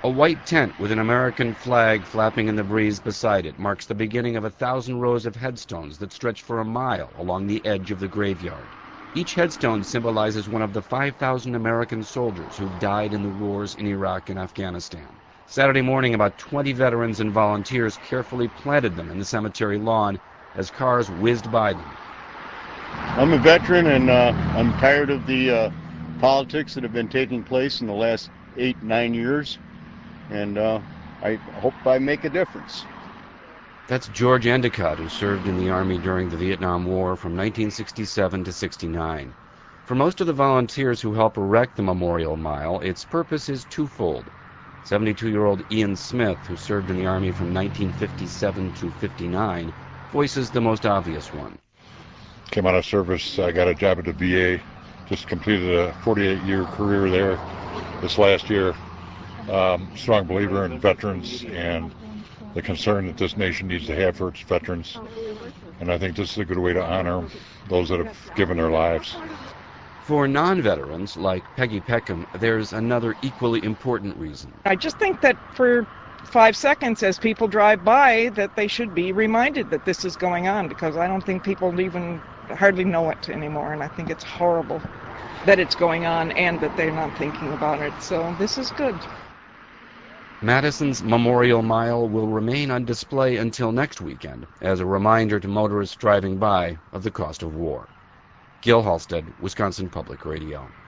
A white tent with an American flag flapping in the breeze beside it marks the beginning of 1,000 rows of headstones that stretch for a mile along the edge of the graveyard. Each headstone symbolizes one of the 5,000 American soldiers who died in the wars in Iraq and Afghanistan. Saturday morning, about 20 veterans and volunteers carefully planted them in the cemetery lawn as cars whizzed by them. I'm a veteran, and I'm tired of the politics that have been taking place in the last 8-9 years, and I hope I make a difference. That's George Endicott, who served in the Army during the Vietnam War from 1967 to 69. For most of the volunteers who help erect the Memorial Mile, its purpose is twofold. 72-year-old Ian Smith, who served in the Army from 1957 to 59, voices the most obvious one. Came out of service, I got a job at the VA, just completed a 48-year career there this last year. Strong believer in veterans and the concern that this nation needs to have for its veterans. And I think this is a good way to honor those that have given their lives. For non-veterans, like Peggy Peckham, there's another equally important reason. I just think that for 5 seconds as people drive by that they should be reminded that this is going on, because I don't think people even hardly know it anymore, and I think it's horrible that it's going on and that they're not thinking about it. So this is good. Madison's Memorial Mile will remain on display until next weekend as a reminder to motorists driving by of the cost of war. Gil Halstead, Wisconsin Public Radio.